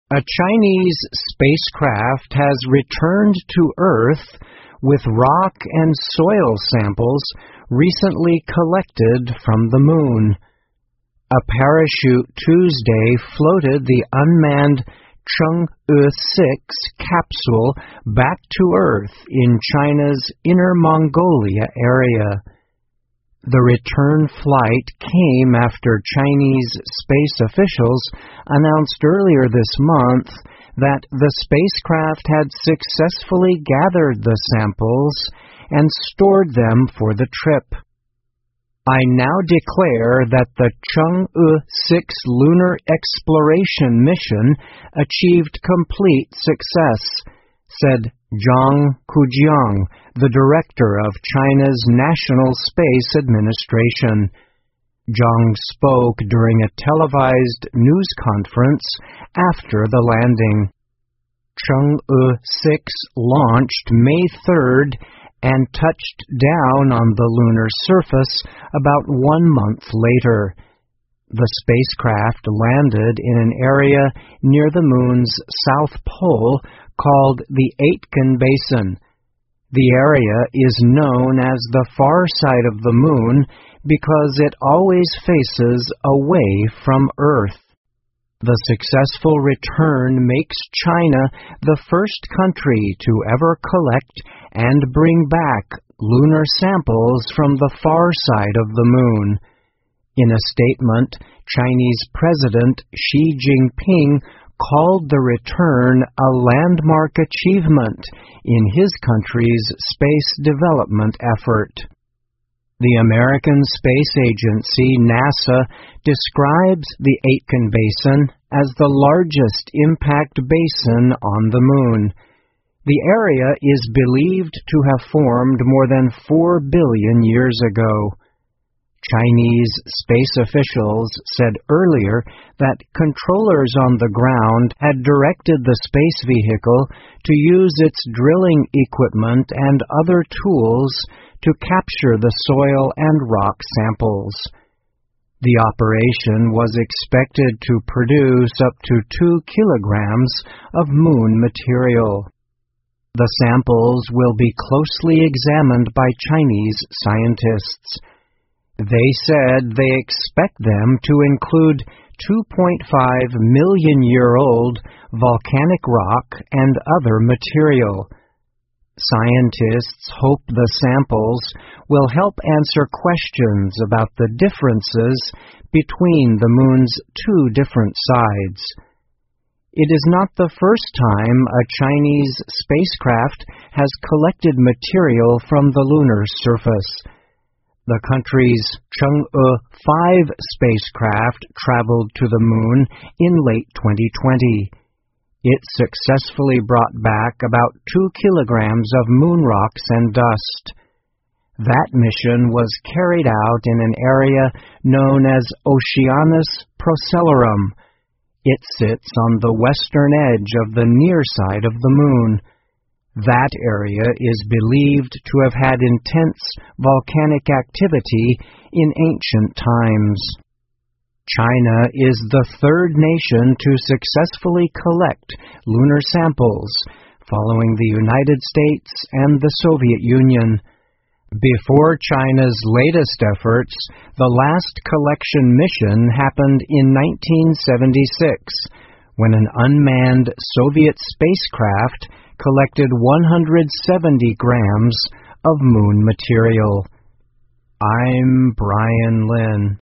A Chinese spacecraft has returned to Earth with rock and soil samples recently collected from the Moon. A parachute Tuesday floated the unmanned Chang'e-6 capsule back to Earth in China's Inner Mongolia area. The return flight came after Chinese space officials announced earlier this month that the spacecraft had successfully gathered the samples and stored them for the trip. I now declare that the Chang'e-6 lunar exploration mission achieved complete success, said Zhang Kujiang, the director of China's National Space Administration. Zhang spoke during a televised news conference after the landing. Chang'e-6 launched May 3rd and touched down on the lunar surface about 1 month later. The spacecraft landed in an area near the Moon's south pole called the Aitken Basin. The area is known as the far side of the Moon because it always faces away from Earth. The successful return makes China the first country to ever collect and bring back lunar samples from the far side of the Moon. In a statement, Chinese President Xi Jinping called the return a landmark achievement in his country's space development effort. The American Space Agency, NASA, describes the Aitken Basin as the largest impact basin on the Moon. The area is believed to have formed more than 4 billion years ago. Chinese space officials said earlier that controllers on the ground had directed the space vehicle to use its drilling equipment and other tools to capture the soil and rock samples. The operation was expected to produce up to 2 kilograms of Moon material. The samples will be closely examined by Chinese scientists. They said they expect them to include 2.5-million-year-old volcanic rock and other material. Scientists hope the samples will help answer questions about the differences between the Moon's 2 different sides. It is not the first time a Chinese spacecraft has collected material from the lunar surface. The country's Chang'e-5 spacecraft traveled to the Moon in late 2020. It successfully brought back about 2 kilograms of moon rocks and dust. That mission was carried out in an area known as Oceanus Procellarum. It sits on the western edge of the near side of the Moon. That area is believed to have had intense volcanic activity in ancient times. China is the 3rd nation to successfully collect lunar samples, following the United States and the Soviet Union. Before China's latest efforts, the last collection mission happened in 1976, when an unmanned Soviet spacecraft collected 170 grams of Moon material. I'm Brian Lynn.